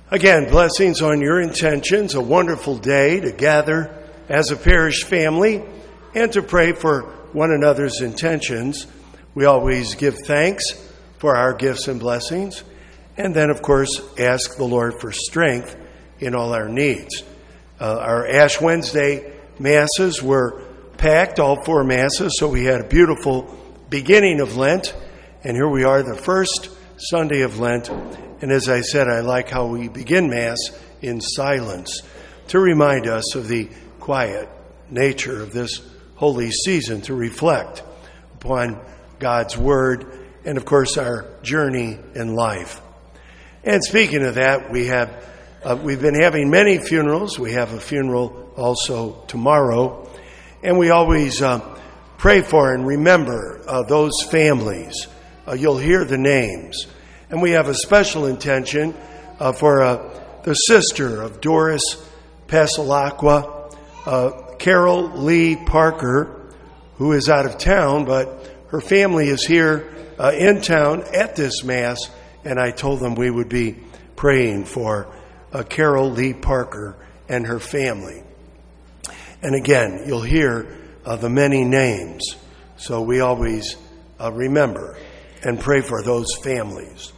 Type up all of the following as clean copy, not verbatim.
Again, blessings on your intentions, a wonderful day to gather as a parish family and to pray for one another's intentions. We always give thanks for our gifts and blessings, and then, of course, ask the Lord for strength in all our needs. Our Ash Wednesday Masses were packed, all 4 Masses, so we had a beautiful beginning of Lent, and here we are, the first Sunday of Lent. And as I said, I like how we begin Mass in silence to remind us of the quiet nature of this holy season, to reflect upon God's Word and, of course, our journey in life. And speaking of that, we've been having many funerals. We have a funeral also tomorrow. And we always pray for and remember those families. You'll hear the names. And we have a special intention for the sister of Doris Pasalacqua, Carol Lee Parker, who is out of town, but her family is here in town at this Mass, and I told them we would be praying for Carol Lee Parker and her family. And again, you'll hear the many names, so we always remember and pray for those families.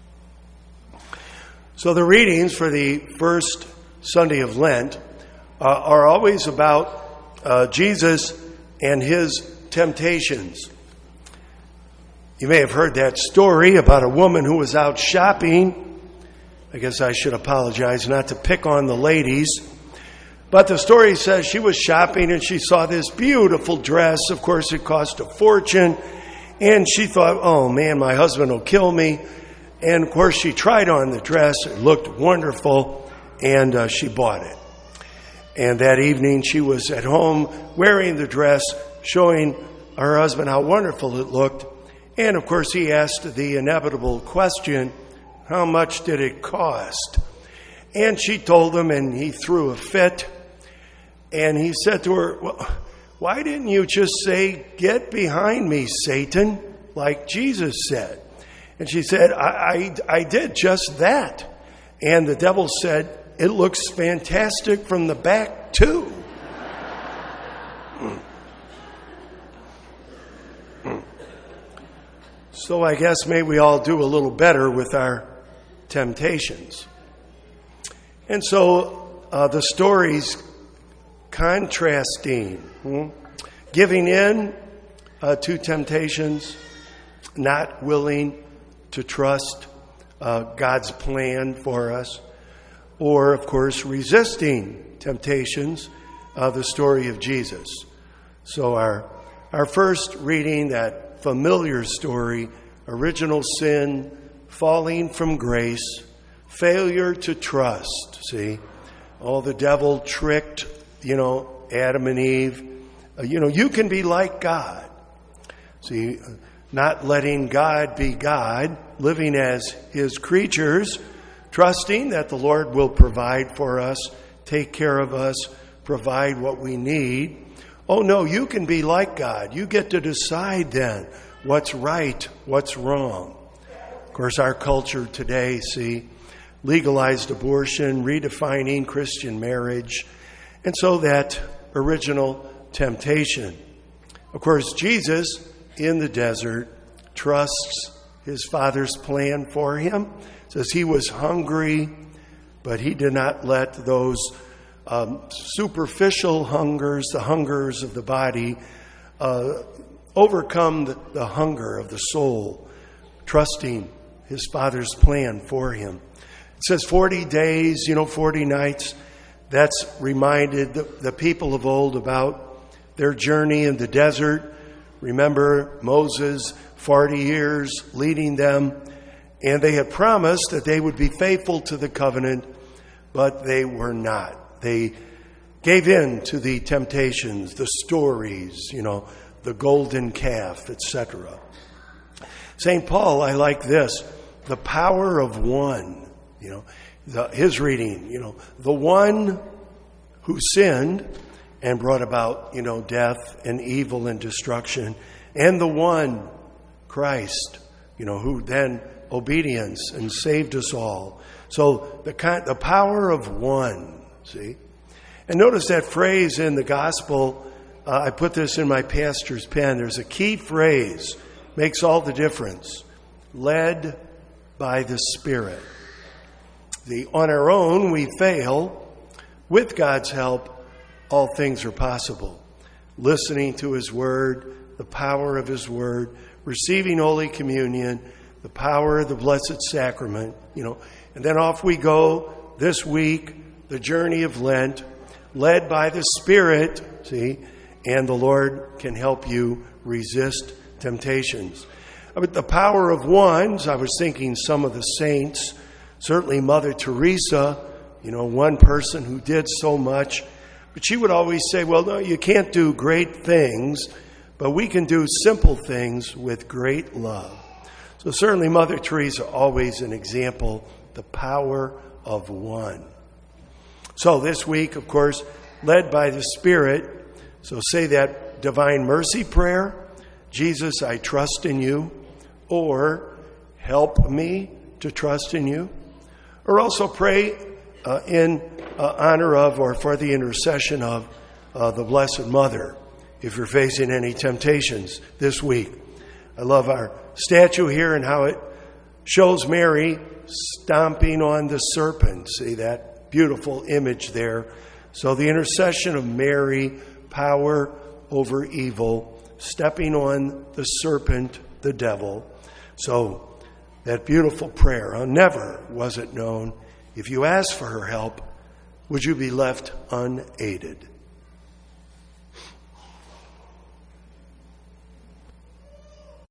So the readings for the first Sunday of Lent are always about Jesus and his temptations. You may have heard that story about a woman who was out shopping. I guess I should apologize not to pick on the ladies. But the story says she was shopping and she saw this beautiful dress. Of course, it cost a fortune. And she thought, oh man, my husband will kill me. And, of course, she tried on the dress. It looked wonderful, and she bought it. And that evening, she was at home wearing the dress, showing her husband how wonderful it looked. And, of course, he asked the inevitable question, how much did it cost? And she told him, and he threw a fit. And he said to her, well, why didn't you just say, get behind me, Satan, like Jesus said? And she said, I did just that. And the devil said, it looks fantastic from the back, too. So I guess maybe we all do a little better with our temptations. And so the story's contrasting. Giving in to temptations, not willing to trust God's plan for us, or, of course, resisting temptations, the story of Jesus. So our first reading, that familiar story, original sin, falling from grace, failure to trust, see? Oh, the devil tricked, Adam and Eve. You can be like God. See, not letting God be God, living as his creatures, trusting that the Lord will provide for us, take care of us, provide what we need. Oh no, you can be like God. You get to decide then what's right, what's wrong. Of course, our culture today, legalized abortion, redefining Christian marriage, and so that original temptation. Of course, Jesus in the desert trusts his Father's plan for him. It says he was hungry, but he did not let those superficial hungers, the hungers of the body, overcome the hunger of the soul, trusting his Father's plan for him. It says 40 days, 40 nights. That's reminded the people of old about their journey in the desert. Remember Moses, 40 years leading them, and they had promised that they would be faithful to the covenant, but they were not. They gave in to the temptations, the stories, the golden calf, etc. St. Paul, I like this, the power of one, his reading, the one who sinned and brought about, death and evil and destruction, and the one, Christ, who then obedience and saved us all. So the power of one, see? And notice that phrase in the gospel. I put this in my pastor's pen. There's a key phrase, makes all the difference. Led by the Spirit. On our own, we fail. With God's help, all things are possible. Listening to His Word, the power of His Word, receiving Holy Communion, the power of the Blessed Sacrament, and then off we go this week, the journey of Lent, led by the Spirit, see, and the Lord can help you resist temptations. But the power of ones, I was thinking some of the saints, certainly Mother Teresa, one person who did so much, but she would always say, well, no, you can't do great things, but we can do simple things with great love. So certainly Mother Teresa, always an example, the power of one. So this week, of course, led by the Spirit, so say that Divine Mercy prayer, Jesus, I trust in you, or help me to trust in you. Or also pray in honor of or for the intercession of the Blessed Mother if you're facing any temptations this week. I love our statue here and how it shows Mary stomping on the serpent. See that beautiful image there. So the intercession of Mary, power over evil, stepping on the serpent, the devil. So that beautiful prayer, never was it known, if you ask for her help, would you be left unaided?